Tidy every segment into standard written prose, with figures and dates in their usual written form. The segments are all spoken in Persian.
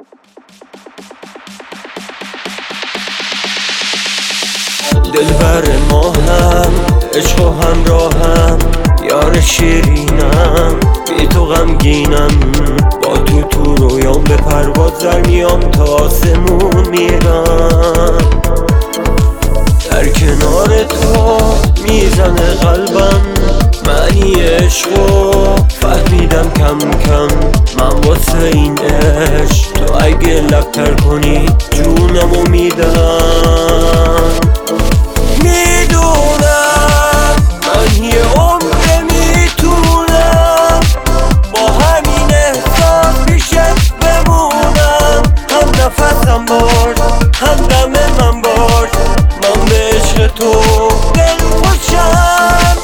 دلبر ماهم، عشق و همراهم، یار شیرینم، بی تو غمگینم. با تو رویام به پرواز در میام، تا آسمون میرم. در کنار تو میزنه قلبم معنی عشقو، فهمیدم کم کم من واسه این عشق. تو اگه لبتر کنی جونمو میدم. میدونم من یه عمر میتونم با همین احساس پیشت بمونم. هم نفسم باش، هم دم من باش، من به عشق تو دل خوشم.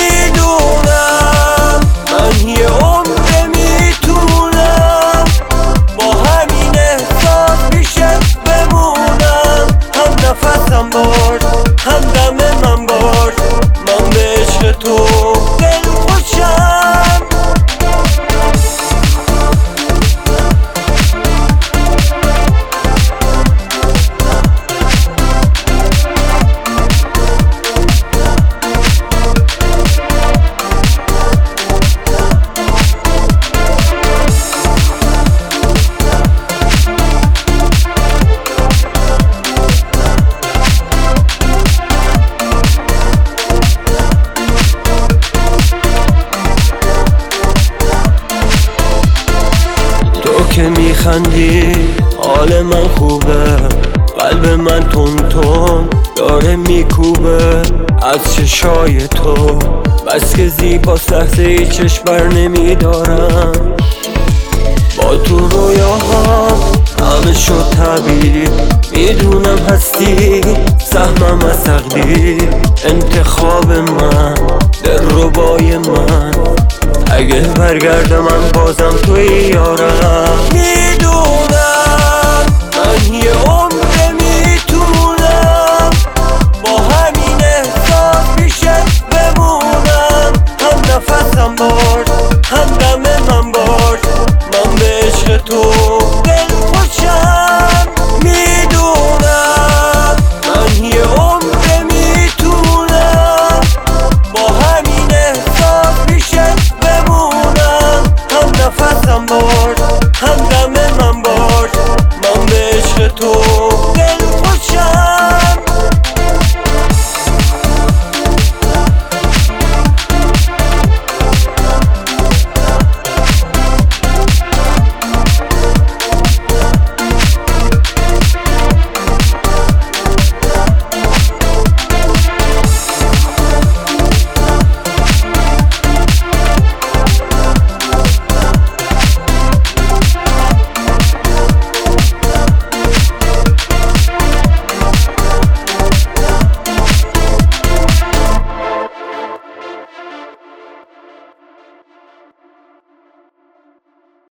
میدونم من یه عمر میتونم با همین احساس پیشت بمونم. هم نفسم باش، هم دم من باش، من به عشق تو دل خوشم. که میخندی حال من خوبه، قلب من تون داره میکوبه از چشای تو. بس که زیباست لحظه ای چشم بر نمیدارم. با تو رویاها همه شد تعبیر، میدونم هستی سهمم از تقدیر. انتخاب من دلربای من، اگه برگردم من بازم توی یارم. میدونم من یه